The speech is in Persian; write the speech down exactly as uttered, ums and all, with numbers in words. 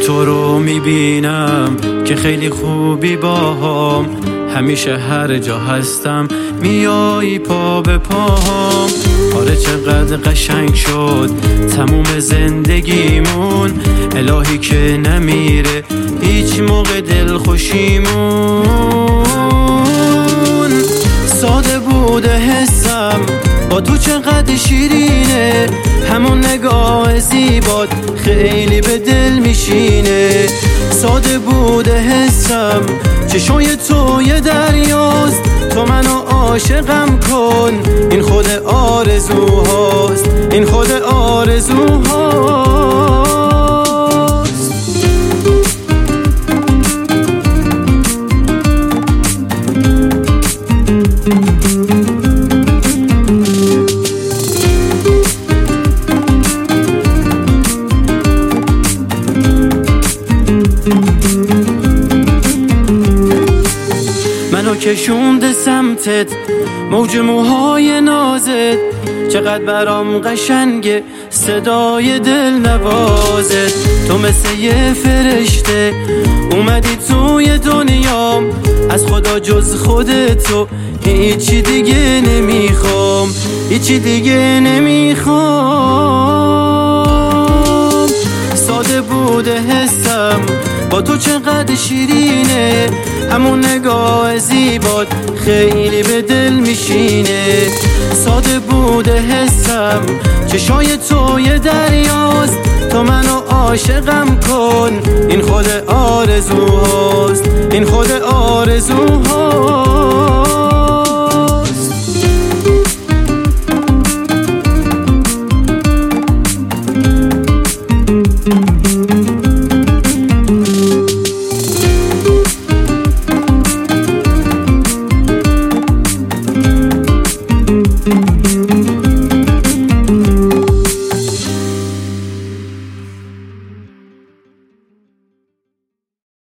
تو رو میبینم که خیلی خوبی باهام، همیشه هر جا هستم میایی پا به پاهم. آره چقدر قشنگ شد تموم زندگیمون، الهی که نمیره هیچ موقع دل خوشیمون. ساده بوده حسم با تو چقدر شیرینه، همون نگاه زیبات خیلی به دل میشینه. ساده بوده حسم چشای تو یه دریاست، تو منو عاشقم کن، این خود آرزوهاست، این خود آرزوهاست. منو کشونده سمتت موج موهای نازت، چقدر برام قشنگه صدای دل نوازت. تو مثل یه فرشته اومدی توی دنیام، از خدا جز خودتو هیچی دیگه نمیخوام، هیچی دیگه نمیخوام. ساده بوده حسم با تو چقدر شیرینه، همون نگاه زیبات خیلی به دل میشینه. ساده بوده حسم چشای تو یه دریاست، تو منو عاشقم کن، این خود آرزوهاست، این خود آرزوهاست.